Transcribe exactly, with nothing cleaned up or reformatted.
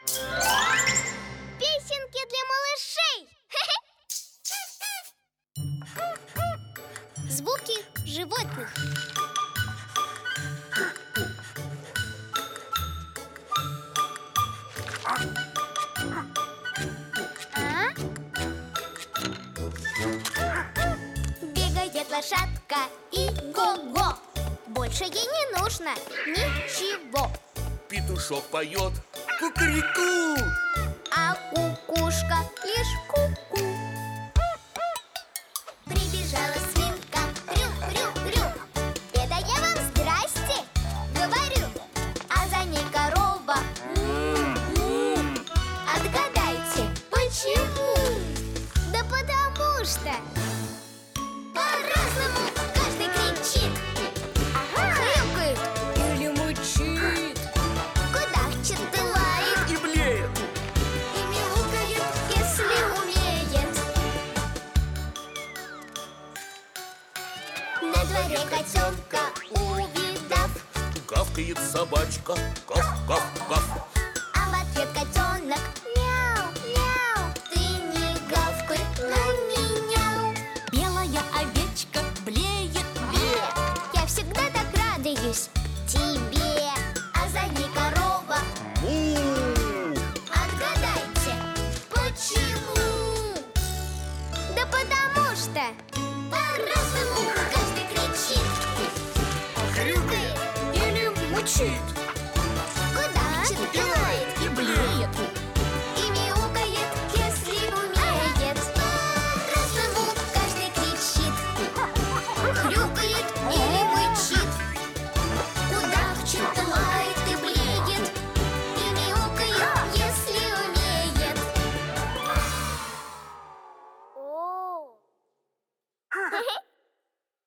Песенки для малышей. Звуки животных. А? Бегает лошадка и го-го. Больше ей не нужно ничего. Петушок поет кукареку, А кукушка лишь ку-ку. Прибежала свинка, рю-рю-рю. Это я вам здрасте говорю. А за ней корова. Му-му. Отгадайте, почему? Да потому что по-разному каждый кричит. Ага. Хрюкает или мычит, кудахчет и лает, и блеет. и мяукает, если умеет. На дворе котенка увидав, Гавкает собачка, гав-гав-гав. а в ответ котенок мяу, мяу. Ты не гавкай на меня. Белая овечка блеет, бле. Я всегда так радуюсь тебе. А за ней корова. Му! Отгадайте, почему? Да потому что по-разному каждый кричит. Хрюкает или мучит, кудахчет и лает, И блеет. и мяукает, если умеет. По-разному каждый кричит. Хрюкает или мычит, кудахчет, лает и блеет, и мяукает, если умеет. О!